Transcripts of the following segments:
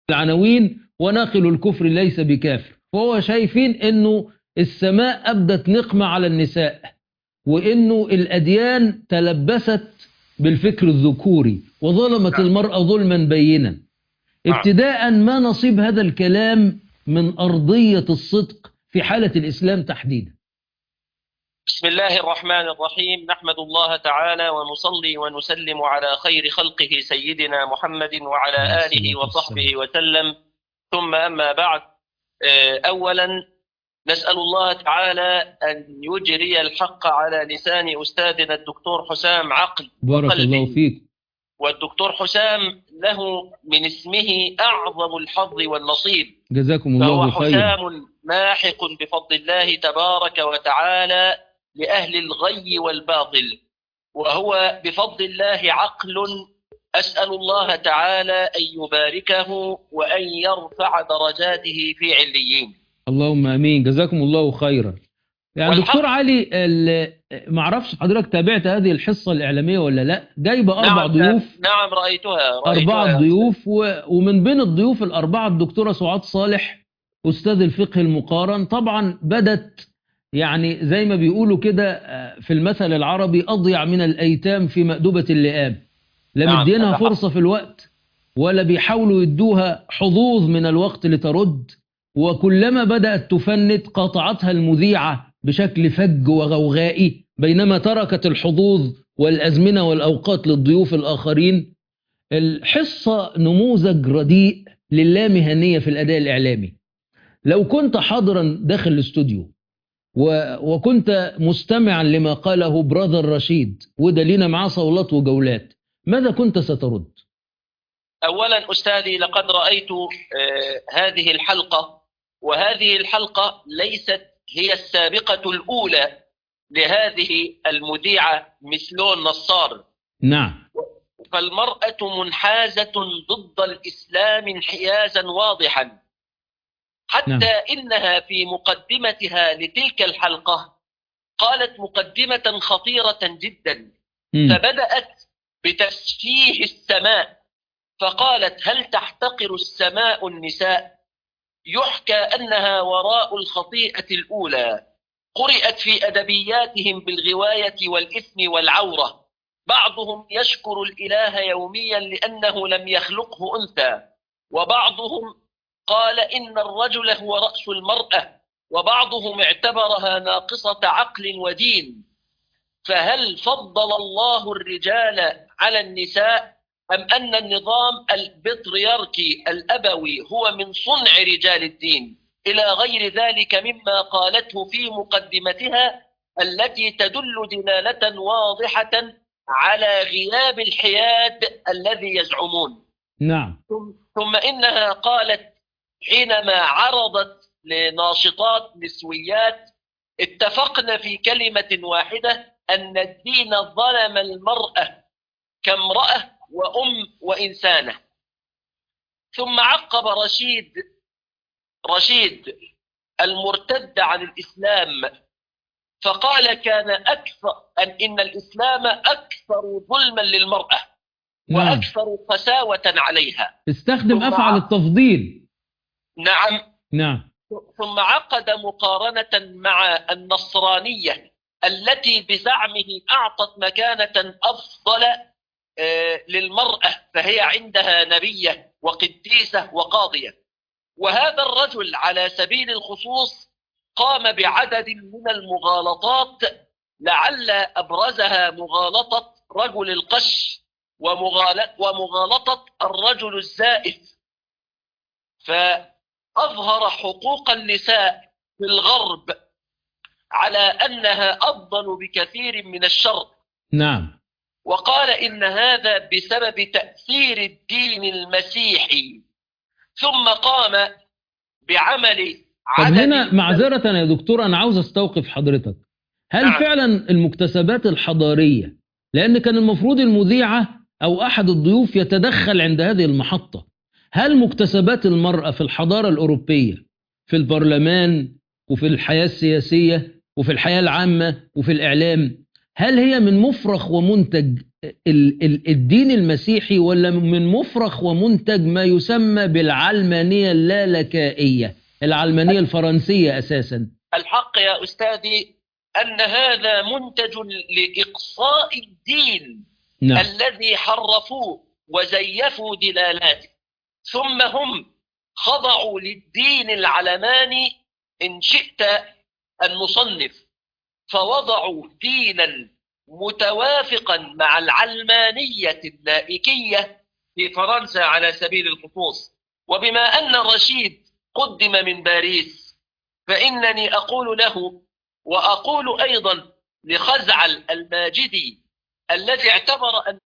العناوين وناقل الكفر ليس بكافر. فهو شايفين انه السماء ابدت نقمة على النساء، وانه الاديان تلبست بالفكر الذكوري وظلمت نعم. المرأة ظلما بينا. نعم. ابتداء ما نصيب هذا الكلام من ارضية الصدق في حالة الاسلام تحديدا؟ بسم الله الرحمن الرحيم، نحمد الله تعالى ونصلي ونسلم على خير خلقه سيدنا محمد وعلى آله وصحبه وسلم، ثم أما بعد. أولا نسأل الله تعالى أن يجري الحق على لسان أستاذنا الدكتور حسام عقل بارك الله فيك. والدكتور حسام له من اسمه أعظم الحظ والنصيب، جزاكم الله فهو خيرا. حسام ماحق بفضل الله تبارك وتعالى لأهل الغي والباطل، وهو بفضل الله عقل. أسأل الله تعالى أن يباركه وأن يرفع درجاته في عليين. اللهم امين. جزاكم الله خيرا. يعني دكتور علي، ما اعرفش حضرتك تابعت هذه الحصة الإعلامية ولا لا؟ جايبه أربع ضيوف. نعم رأيتها. أربعة ضيوف ومن بين الضيوف الأربعة الدكتورة سعاد صالح أستاذ الفقه المقارن. طبعا بدت يعني زي ما بيقولوا كده في المثل العربي أضيع من الأيتام في مأدبة اللئام. لا مدينها فرصة في الوقت ولا بيحاولوا يدوها حظوظ من الوقت لترد، وكلما بدأت تفند قاطعتها المذيعة بشكل فج وغوغائي، بينما تركت الحظوظ والأزمنة والأوقات للضيوف الآخرين. الحصة نموذج رديء للامهنية في الأداء الإعلامي. لو كنت حاضرا داخل الاستوديو وكنت مستمعا لما قاله براذر رشيد، وده لينا معاه صولات وجولات، ماذا كنت سترد؟ أولا أستاذي، لقد رأيت هذه الحلقة، وهذه الحلقة ليست هي السابقة الأولى لهذه المذيعة مسلون نصار. نعم. فالمرأة منحازة ضد الإسلام انحيازا واضحا، حتى نعم. إنها في مقدمتها لتلك الحلقة قالت مقدمة خطيرة جدا. فبدأت بتسفيه السماء، فقالت: هل تحتقر السماء النساء؟ يحكى أنها وراء الخطيئة الأولى قرئت في أدبياتهم بالغواية والإثم والعورة. بعضهم يشكر الإله يوميا لأنه لم يخلقه أنثى، وبعضهم قال إن الرجل هو رأس المرأة، وبعضهم اعتبرها ناقصة عقل ودين. فهل فضل الله الرجال على النساء، أم أن النظام البطريركي الأبوي هو من صنع رجال الدين؟ إلى غير ذلك مما قالته في مقدمتها، التي تدل دلالة واضحة على غياب الحياد الذي يزعمون. نعم. ظم إنها قالت حينما عرضت لناشطات نسويات: اتفقنا في كلمة واحدة أن الدين ظلم المرأة كامرأة وأم وإنسانة. ثم عقب رشيد المرتد عن الإسلام فقال كان إن الإسلام أكثر ظلما للمرأة وأكثر قساوة عليها. استخدم أفعل التفضيل. نعم. ثم عقد مقارنة مع النصرانية التي بزعمه أعطت مكانة أفضل للمرأة، فهي عندها نبية وقديسة وقاضية. وهذا الرجل على سبيل الخصوص قام بعدد من المغالطات، لعل أبرزها مغالطة رجل القش ومغالطة الرجل الزائف. فأظهر حقوق النساء في الغرب على أنها أفضل بكثير من الشرق. نعم. وقال إن هذا بسبب تأثير الدين المسيحي. ثم قام بعمل طب هنا معذرة يا دكتور، أنا عاوز أستوقف حضرتك. هل فعلا المكتسبات الحضارية، لأن كان المفروض المذيعة أو أحد الضيوف يتدخل عند هذه المحطة، هل مكتسبات المرأة في الحضارة الأوروبية في البرلمان وفي الحياة السياسية وفي الحياة العامة وفي الإعلام، هل هي من مفرخ ومنتج الدين المسيحي، ولا من مفرخ ومنتج ما يسمى بالعلمانية اللالكائية، العلمانية الفرنسية أساسا؟ الحق يا أستاذي أن هذا منتج لإقصاء الدين. نعم. الذي حرفوه وزيفوا دلالاته، ثم هم خضعوا للدين العلماني إن شئت المصنف، فوضعوا دينا متوافقا مع العلمانية اللائكية في فرنسا على سبيل الخصوص. وبما أن رشيد قدم من باريس، فإنني أقول له وأقول أيضا لخزعل الماجدي الذي اعتبر أن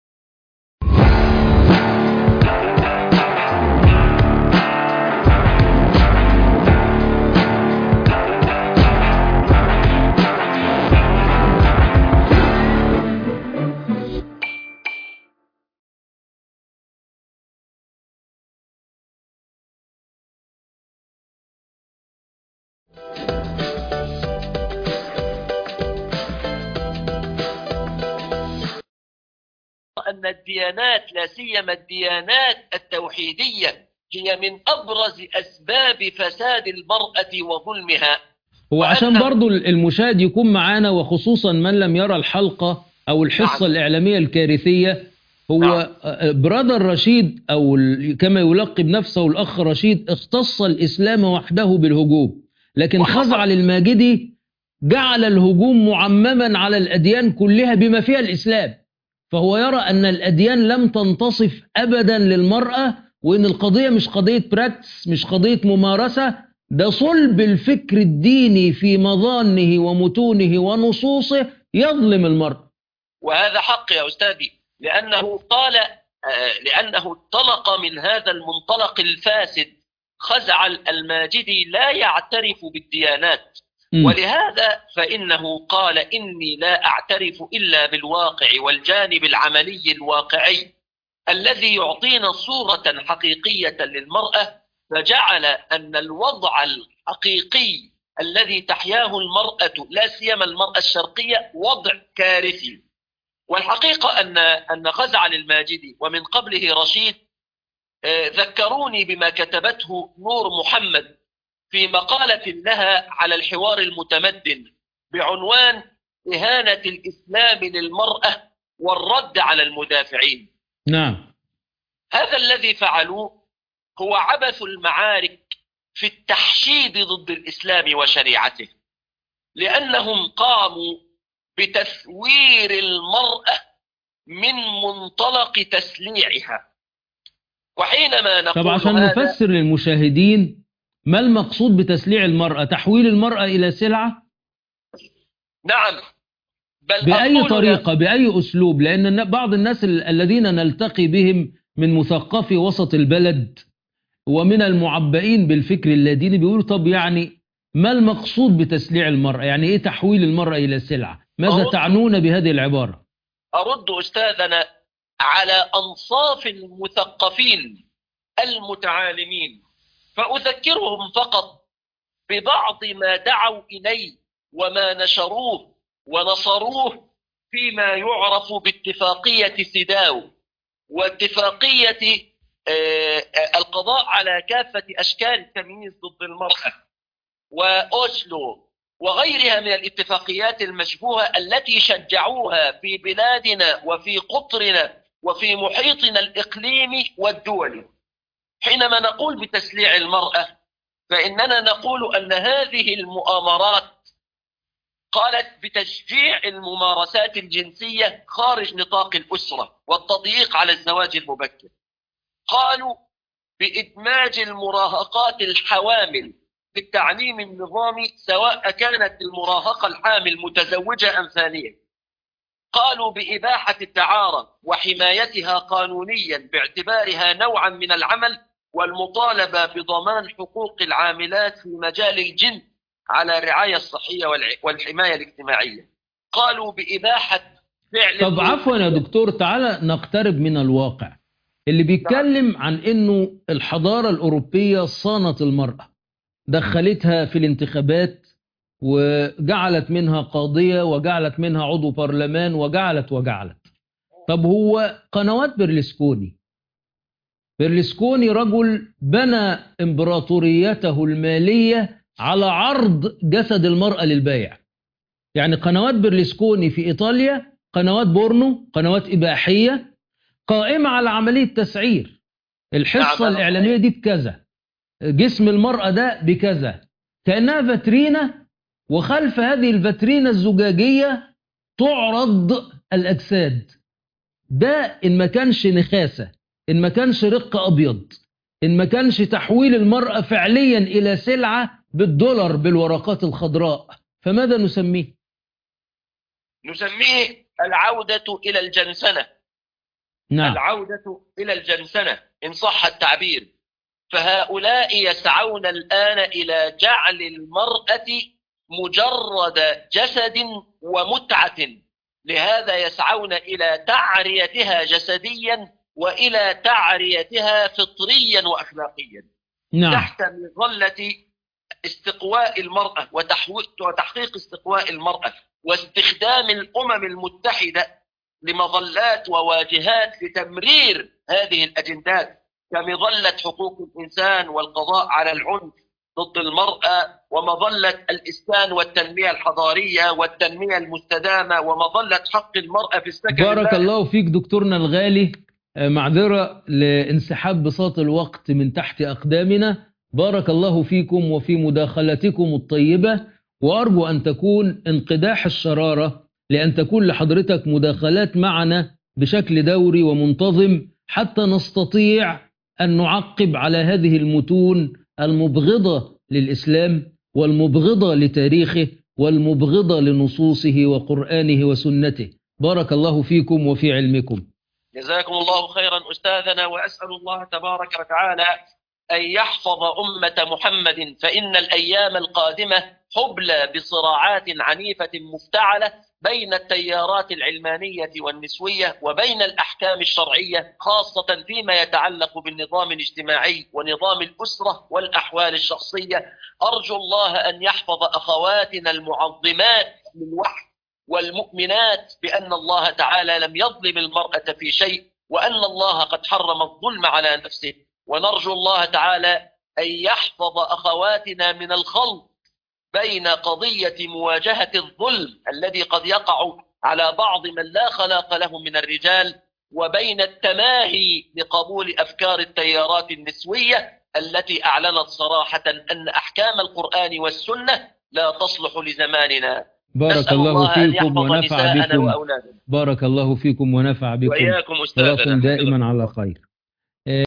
الديانات، لا سيما الديانات التوحيدية، هي من أبرز أسباب فساد المرأة وظلمها. هو عشان برضو المشاهد يكون معانا، وخصوصا من لم يرى الحلقة أو الحصة الإعلامية الكارثية، هو برادر رشيد أو كما يلقب نفسه الأخ رشيد اختص الإسلام وحده بالهجوم، لكن خزعل الماجدي جعل الهجوم معمما على الأديان كلها بما فيها الإسلام. فهو يرى أن الأديان لم تنتصف أبدا للمرأة، وأن القضية مش قضية براكتس، مش قضية ممارسة، ده صلب الفكر الديني في مظانه ومتونه ونصوصه يظلم المرأة. وهذا حق يا أستاذي، لأنه انطلق من هذا المنطلق الفاسد. خزعل الماجدي لا يعترف بالديانات، ولهذا فإنه قال إني لا أعترف إلا بالواقع والجانب العملي الواقعي الذي يعطينا صورة حقيقية للمرأة، فجعل أن الوضع الحقيقي الذي تحياه المرأة لا سيما المرأة الشرقية وضع كارثي. والحقيقة أن خزعل الماجدي ومن قبله رشيد ذكروني بما كتبته نور محمد في مقالة لها على الحوار المتمدن بعنوان إهانة الإسلام للمرأة والرد على المدافعين. نعم. هذا الذي فعلوه هو عبث المعارك في التحشيد ضد الإسلام وشريعته، لأنهم قاموا بتثوير المرأة من منطلق تسليعها. وحينما نقول طب عشان نفسر للمشاهدين ما المقصود بتسليع المرأة؟ تحويل المرأة إلى سلعة؟ نعم، بل بأي طريقة، بأي أسلوب؟ لأن بعض الناس الذين نلتقي بهم من مثقفي وسط البلد ومن المعبئين بالفكر اللاديني بيقولوا طب يعني ما المقصود بتسليع المرأة؟ يعني إيه تحويل المرأة إلى سلعة؟ ماذا تعنون بهذه العبارة؟ أرد أستاذنا على أنصاف المثقفين المتعالمين، فأذكرهم فقط ببعض ما دعوا إليه وما نشروه ونصروه فيما يعرف باتفاقية سيداو، واتفاقية القضاء على كافة أشكال التمييز ضد المرأة، وأوسلو، وغيرها من الاتفاقيات المشبوهة التي شجعوها في بلادنا وفي قطرنا وفي محيطنا الإقليمي والدولي. حينما نقول بتسليع المرأة فإننا نقول أن هذه المؤامرات قالت بتشجيع الممارسات الجنسية خارج نطاق الأسرة والتضييق على الزواج المبكر. قالوا بإدماج المراهقات الحوامل في التعليم النظامي سواء كانت المراهقة الحامل متزوجة أم ثانية. قالوا بإباحة الدعارة وحمايتها قانونيا باعتبارها نوعا من العمل، والمطالبة بضمان حقوق العاملات في مجال الجنس على الرعاية الصحية والحماية الاجتماعية. قالوا بإباحة فعل. طب عفوا يا دكتور، تعالى نقترب من الواقع اللي بيتكلم عن انه الحضارة الأوروبية صانت المرأة، دخلتها في الانتخابات وجعلت منها قاضية وجعلت منها عضو برلمان وجعلت. طب هو قنوات برلسكوني رجل بنى إمبراطوريته المالية على عرض جسد المرأة للبيع. يعني قنوات برلسكوني في إيطاليا قنوات بورنو، قنوات إباحية قائمة على عملية تسعير. الحصة الإعلامية دي بكذا، جسم المرأة ده بكذا، كأنها فاترينة، وخلف هذه الفاترينة الزجاجية تعرض الأجساد. ده إن ما كانش نخاسة، إن ما كانش رق أبيض، إن ما كانش تحويل المرأة فعليا إلى سلعة بالدولار بالورقات الخضراء، فماذا نسميه؟ نسميه العودة إلى الجنسنة. نعم. العودة إلى الجنسنة إن صح التعبير. فهؤلاء يسعون الآن إلى جعل المرأة مجرد جسد ومتعة، لهذا يسعون إلى تعريتها جسديا وإلى تعريتها فطريا وأخلاقيا. نعم. تحت مظلة استقواء المرأة وتحقيق استقواء المرأة واستخدام الأمم المتحدة لمظلات وواجهات لتمرير هذه الأجندات، كمظلة حقوق الإنسان والقضاء على العنف ضد المرأة، ومظلة الإسكان والتنمية الحضارية والتنمية المستدامة، ومظلة حق المرأة في السكن. بارك الله فيك دكتورنا الغالي، معذرة لانسحاب بساط الوقت من تحت أقدامنا. بارك الله فيكم وفي مداخلتكم الطيبة، وأرجو أن تكون انقداح الشرارة لأن تكون لحضرتك مداخلات معنا بشكل دوري ومنتظم، حتى نستطيع أن نعقب على هذه المتون المبغضة للإسلام والمبغضة لتاريخه والمبغضة لنصوصه وقرآنه وسنته. بارك الله فيكم وفي علمكم. جزاكم الله خيرا أستاذنا، وأسأل الله تبارك وتعالى أن يحفظ أمة محمد، فإن الأيام القادمة حبلى بصراعات عنيفة مفتعلة بين التيارات العلمانية والنسوية وبين الأحكام الشرعية، خاصة فيما يتعلق بالنظام الاجتماعي ونظام الأسرة والأحوال الشخصية. أرجو الله أن يحفظ أخواتنا المعظمات للوحي والمؤمنات بأن الله تعالى لم يظلم المرأة في شيء، وأن الله قد حرم الظلم على نفسه. ونرجو الله تعالى أن يحفظ أخواتنا من الخلط بين قضية مواجهة الظلم الذي قد يقع على بعض من لا خلاق له من الرجال، وبين التماهي لقبول أفكار التيارات النسوية التي أعلنت صراحة أن أحكام القرآن والسنة لا تصلح لزماننا. بارك الله فيكم ونفع بكم. وأولادنا. بارك الله فيكم ونفع بكم. وإياكم أستاذنا. دائما على خير.